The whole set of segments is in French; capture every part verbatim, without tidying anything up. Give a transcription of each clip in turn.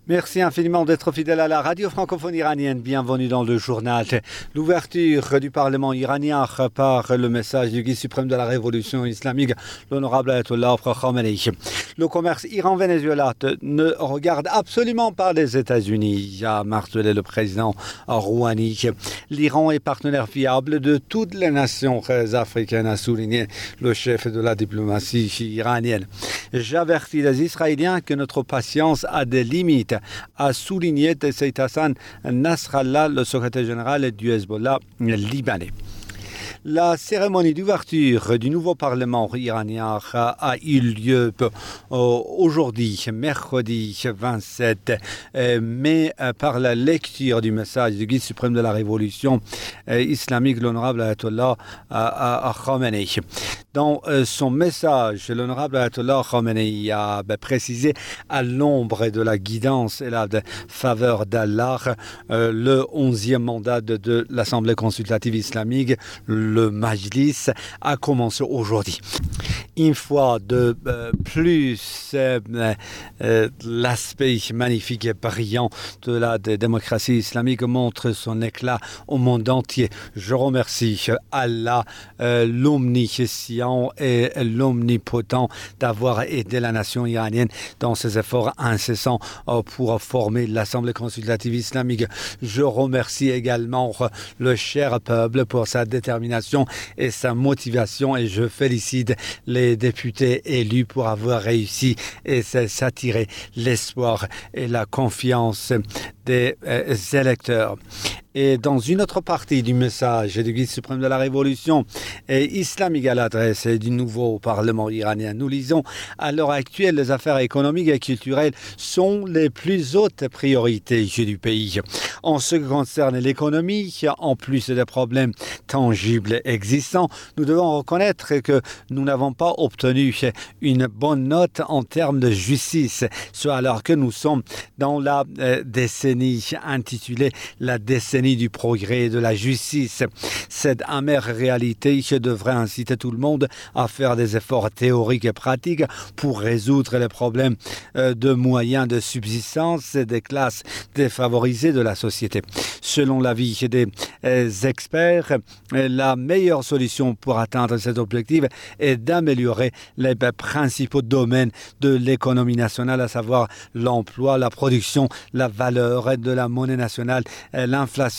Merci infiniment d'être fidèle à la radio francophone iranienne. Bienvenue dans le journal. L'ouverture du Parlement iranien par le message du guide suprême de la révolution islamique, l'honorable Ayatollah Khamenei. Le commerce Iran-Venezuela ne regarde absolument pas les États-Unis, a martelé le président Rouhani. L'Iran est partenaire fiable de toutes les nations africaines, a souligné le chef de la diplomatie iranienne. J'avertis les Israéliens que notre patience a des limites, a souligné Saïd Hassan Nasrallah, le secrétaire général du Hezbollah libanais. La cérémonie d'ouverture du nouveau Parlement iranien a eu lieu aujourd'hui, mercredi vingt-sept mai, par la lecture du message du guide suprême de la révolution islamique, l'honorable Ayatollah Khamenei. Dans son message, l'honorable Ayatollah Khamenei a précisé à l'ombre de la guidance et la faveur d'Allah le onzième mandat de l'Assemblée consultative islamique, le Majlis, a commencé aujourd'hui. Une fois de euh, plus, euh, euh, l'aspect magnifique et brillant de la de démocratie islamique montre son éclat au monde entier. Je remercie Allah, euh, l'omniscient et l'omnipotent, d'avoir aidé la nation iranienne dans ses efforts incessants euh, pour former l'Assemblée consultative islamique. Je remercie également le cher peuple pour sa détermination et sa motivation, et je félicite les députés élus pour avoir réussi et s'attirer l'espoir et la confiance des euh, électeurs. Et dans une autre partie du message du guide suprême de la révolution islamique à l'adresse du nouveau Parlement iranien, nous lisons: à l'heure actuelle, les affaires économiques et culturelles sont les plus hautes priorités du pays. En ce qui concerne l'économie, en plus des problèmes tangibles existants, nous devons reconnaître que nous n'avons pas obtenu une bonne note en termes de justice, soit alors que nous sommes dans la euh, décennie intitulée la décennie du progrès et de la justice. Cette amère réalité devrait inciter tout le monde à faire des efforts théoriques et pratiques pour résoudre les problèmes de moyens de subsistance des classes défavorisées de la société. Selon l'avis des experts, la meilleure solution pour atteindre cet objectif est d'améliorer les principaux domaines de l'économie nationale, à savoir l'emploi, la production, la valeur de la monnaie nationale, l'inflation,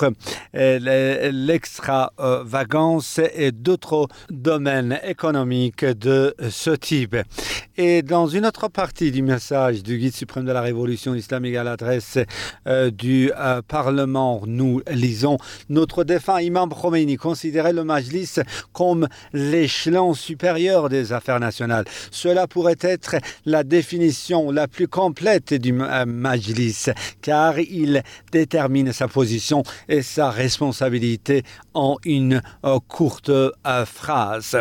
l'extravagance et d'autres domaines économiques de ce type. Et dans une autre partie du message du guide suprême de la révolution islamique à l'adresse euh, du euh, Parlement, nous lisons: notre défunt imam Khomeini considérait le Majlis comme l'échelon supérieur des affaires nationales. Cela pourrait être la définition la plus complète du euh, Majlis, car il détermine sa position et sa responsabilité en une euh, courte euh, phrase.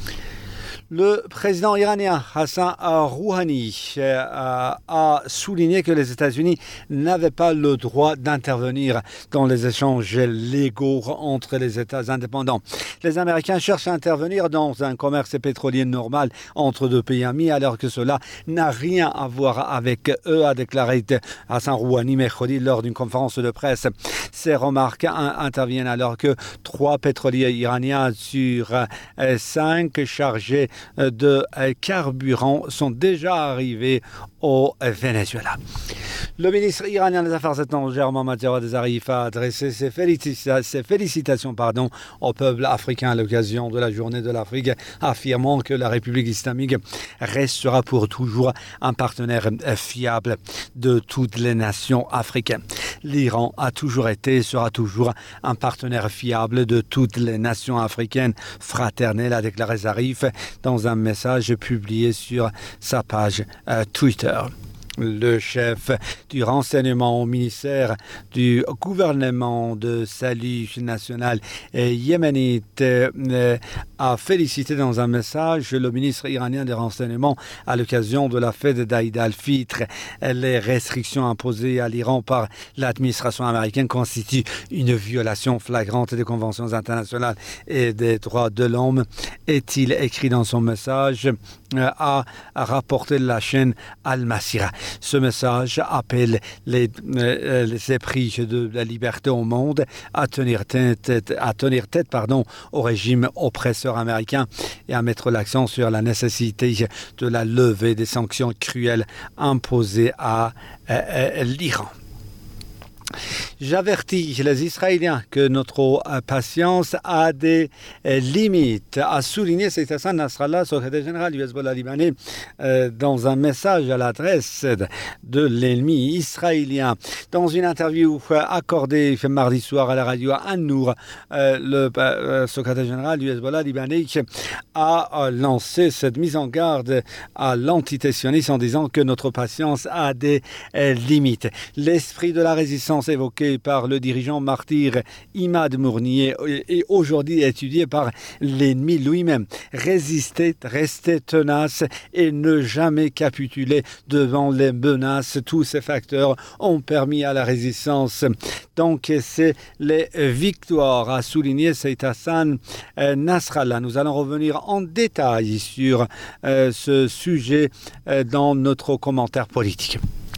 Le président iranien Hassan Rouhani euh, a souligné que les États-Unis n'avaient pas le droit d'intervenir dans les échanges légaux entre les États indépendants. Les Américains cherchent à intervenir dans un commerce pétrolier normal entre deux pays amis, alors que cela n'a rien à voir avec eux, a déclaré Hassan Rouhani mercredi lors d'une conférence de presse. Ces remarques interviennent alors que trois pétroliers iraniens sur euh, cinq chargés de carburant sont déjà arrivés au Venezuela. Le ministre iranien des Affaires étrangères, Mohammad Javad Zarif, a adressé ses, félicita- ses félicitations pardon, au peuple africain à l'occasion de la journée de l'Afrique, affirmant que la République islamique restera pour toujours un partenaire fiable de toutes les nations africaines. L'Iran a toujours été et sera toujours un partenaire fiable de toutes les nations africaines fraternelles, a déclaré Zarif dans un message publié sur sa page euh, Twitter. Le chef du renseignement au ministère du gouvernement de salut national yéménite euh, a félicité dans un message le ministre iranien des renseignements à l'occasion de la fête d'Aïd al-Fitr. Les restrictions imposées à l'Iran par l'administration américaine constituent une violation flagrante des conventions internationales et des droits de l'homme, est-il écrit dans son message, a rapporté la chaîne Al-Masira. Ce message appelle les, euh, les épris de la liberté au monde à tenir tête, à tenir tête pardon, au régime oppresseur américain et à mettre l'accent sur la nécessité de la levée des sanctions cruelles imposées à euh, euh, l'Iran. J'avertis les Israéliens que notre patience a des limites, a souligné Saïd Hassan Nasrallah, secrétaire général du Hezbollah libanais, euh, dans un message à l'adresse de l'ennemi israélien. Dans une interview accordée mardi soir à la radio An-Nour, euh, le euh, secrétaire général du Hezbollah libanais a lancé cette mise en garde à l'antitétionnisme en disant que notre patience a des euh, limites. L'esprit de la résistance évoqué par le dirigeant martyr Imad Mournier et aujourd'hui étudié par l'ennemi lui-même. Résister, rester tenace et ne jamais capituler devant les menaces. Tous ces facteurs ont permis à la résistance d'encaisser les victoires, a souligné Saïd Hassan Nasrallah. Nous allons revenir en détail sur euh, ce sujet euh, dans notre commentaire politique.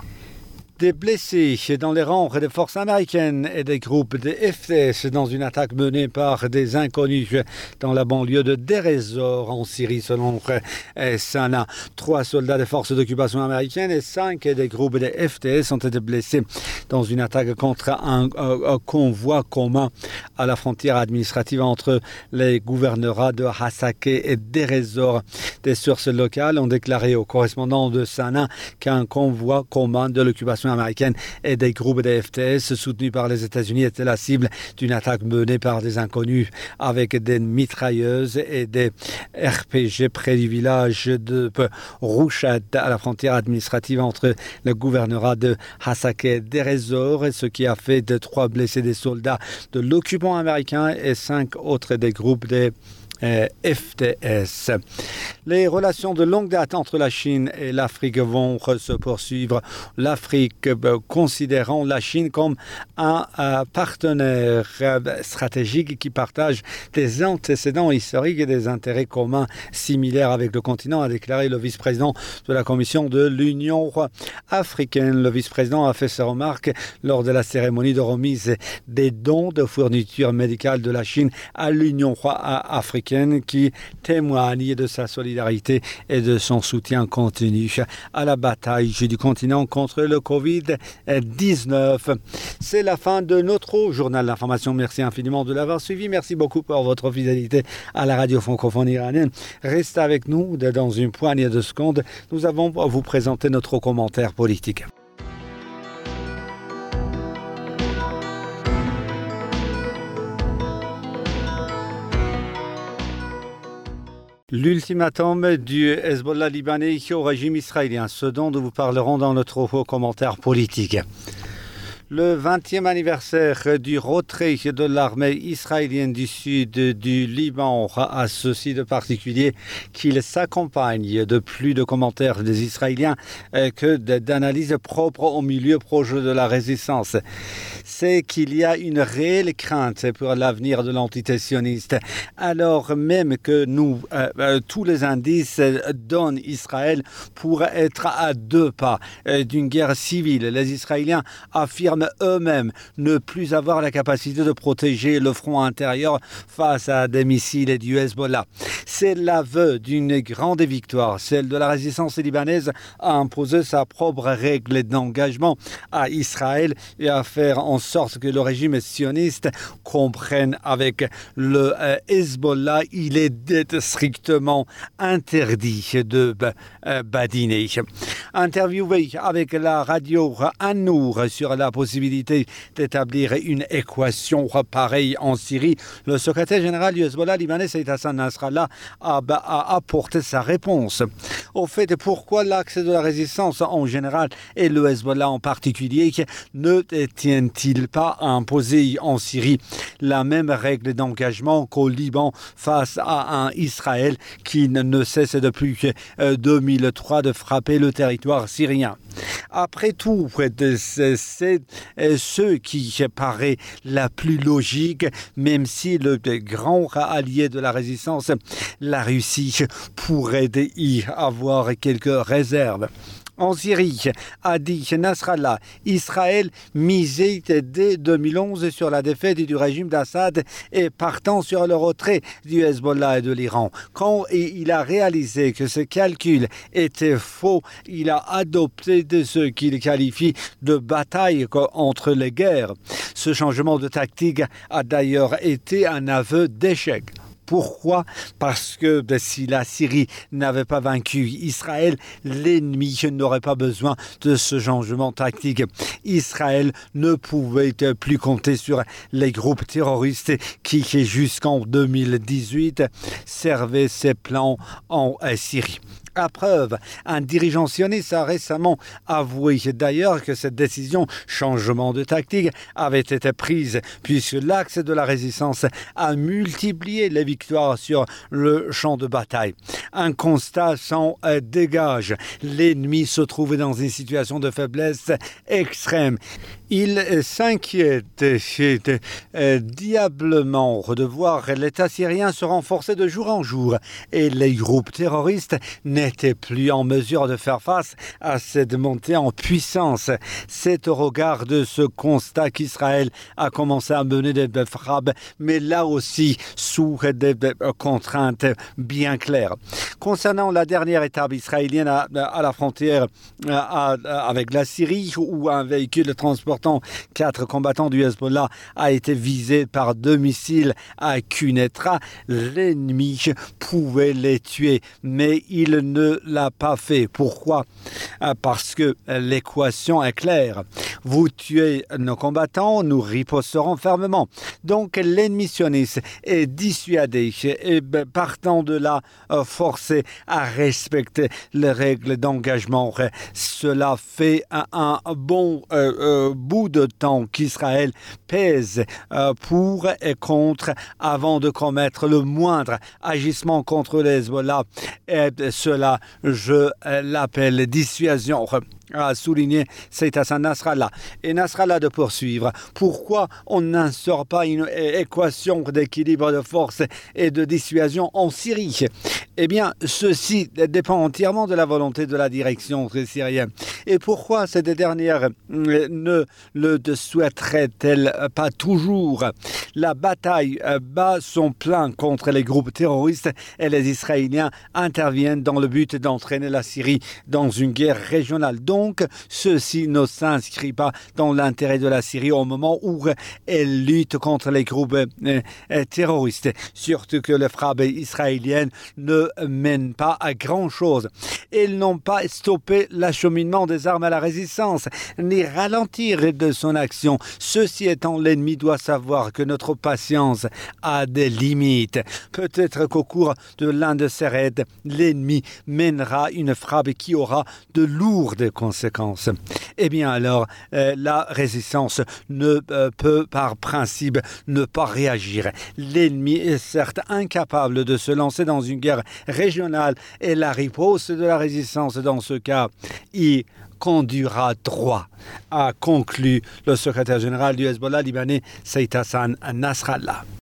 Des blessés dans les rangs des forces américaines et des groupes de F T S dans une attaque menée par des inconnus dans la banlieue de Deir ez-Zor en Syrie selon Sana. Trois soldats des forces d'occupation américaines et cinq des groupes de F T S ont été blessés dans une attaque contre un, un, un convoi commun à la frontière administrative entre les gouvernorats de Hasakeh et Deir ez-Zor. Des sources locales ont déclaré au correspondant de Sana qu'un convoi commun de l'occupation américaine et des groupes de F T S soutenus par les États-Unis étaient la cible d'une attaque menée par des inconnus avec des mitrailleuses et des R P G près du village de Rouchat à la frontière administrative entre le gouvernorat de Hasakeh et Deir ez-Zor, ce qui a fait de trois blessés des soldats de l'occupant américain et cinq autres des groupes de F T S. Les relations de longue date entre la Chine et l'Afrique vont se poursuivre. L'Afrique considérant la Chine comme un partenaire stratégique qui partage des antécédents historiques et des intérêts communs similaires avec le continent, a déclaré le vice-président de la Commission de l'Union africaine. Le vice-président a fait ses remarques lors de la cérémonie de remise des dons de fournitures médicales de la Chine à l'Union africaine, qui témoigne de sa solidarité et de son soutien continu à la bataille du continent contre le covid dix-neuf. C'est la fin de notre journal d'information. Merci infiniment de l'avoir suivi. Merci beaucoup pour votre fidélité à la radio francophone iranienne. Restez avec nous dans une poignée de secondes. Nous allons vous présenter notre commentaire politique. L'ultimatum du Hezbollah libanais au régime israélien, ce dont nous vous parlerons dans notre commentaire politique. Le vingtième anniversaire du retrait de l'armée israélienne du sud du Liban a ceci de particulier qu'il s'accompagne de plus de commentaires des Israéliens que d'analyses propres au milieu proche de la résistance. C'est qu'il y a une réelle crainte pour l'avenir de l'entité sioniste, alors même que nous, euh, tous les indices donnent Israël pour être à deux pas d'une guerre civile. Les Israéliens affirment eux-mêmes ne plus avoir la capacité de protéger le front intérieur face à des missiles du Hezbollah. C'est l'aveu d'une grande victoire. Celle de la résistance libanaise à imposer sa propre règle d'engagement à Israël et à faire en sorte que le régime sioniste comprenne avec le euh, Hezbollah, il est strictement interdit de euh, badiner. Interviewé avec la radio An-Nour sur la possibilité d'établir une équation pareille en Syrie, le secrétaire général du Hezbollah libanais, Saïd Hassan Nasrallah, a, a apporté sa réponse. Au fait, pourquoi l'axe de la résistance en général et le Hezbollah en particulier ne tiennent-ils pas à imposer en Syrie la même règle d'engagement qu'au Liban face à un Israël qui ne cesse depuis deux mille trois de frapper le territoire syrien? Après tout, c'est ce qui paraît la plus logique, même si le grand allié de la résistance, la Russie, pourrait y avoir quelques réserves. En Syrie, a dit Nasrallah, Israël misait dès deux mille onze sur la défaite du régime d'Assad et partant sur le retrait du Hezbollah et de l'Iran. Quand il a réalisé que ce calcul était faux, il a adopté de ce qu'il qualifie de bataille entre les guerres. Ce changement de tactique a d'ailleurs été un aveu d'échec. Pourquoi? Parce que si la Syrie n'avait pas vaincu Israël, l'ennemi n'aurait pas besoin de ce changement tactique. Israël ne pouvait plus compter sur les groupes terroristes qui, jusqu'en deux mille dix-huit, servaient ses plans en Syrie. À preuve, un dirigeant sioniste a récemment avoué d'ailleurs que cette décision, changement de tactique, avait été prise puisque l'axe de la résistance a multiplié les victoires sur le champ de bataille. Un constat s'en dégage. L'ennemi se trouvait dans une situation de faiblesse extrême. Il s'inquiète euh, diablement de voir l'État syrien se renforcer de jour en jour et les groupes terroristes n'étaient plus en mesure de faire face à cette montée en puissance. C'est au regard de ce constat qu'Israël a commencé à mener des frappes, mais là aussi sous des contraintes bien claires. Concernant la dernière étape israélienne à, à la frontière à, à, avec la Syrie, où un véhicule transportant quatre combattants du Hezbollah a été visé par deux missiles à Quneitra, l'ennemi pouvait les tuer, mais il ne l'a pas fait. Pourquoi? Parce que l'équation est claire. Vous tuez nos combattants, nous riposterons fermement. Donc l'ennemi sioniste est dissuadé et partant de là, forcé à respecter les règles d'engagement. Cela fait un, un bon euh, euh, bout de temps qu'Israël pèse euh, pour et contre avant de commettre le moindre agissement contre les Hezbollah. Et cela, je l'appelle dissuasion, a souligné Saïd Hassan Nasrallah. Et Nasrallah de poursuivre. Pourquoi on n'instaure pas une équation d'équilibre de force et de dissuasion en Syrie? Eh bien, ceci dépend entièrement de la volonté de la direction syrienne. Et pourquoi cette dernière ne le souhaiterait-elle pas toujours? La bataille bat son plein contre les groupes terroristes et les Israéliens interviennent dans le but d'entraîner la Syrie dans une guerre régionale. Donc, ceci ne s'inscrit pas dans l'intérêt de la Syrie au moment où elle lutte contre les groupes terroristes. Surtout que les frappes israéliennes ne mènent pas à grand-chose. Elles n'ont pas stoppé l'acheminement des armes à la résistance, ni ralentir de son action. Ceci étant, l'ennemi doit savoir que notre patience a des limites. Peut-être qu'au cours de l'un de ces raids, l'ennemi mènera une frappe qui aura de lourdes conséquences. Eh bien alors, euh, la résistance ne euh, peut par principe ne pas réagir. L'ennemi est certes incapable de se lancer dans une guerre régionale et la riposte de la résistance dans ce cas y conduira droit, a conclu le secrétaire général du Hezbollah libanais Saïd Hassan Nasrallah.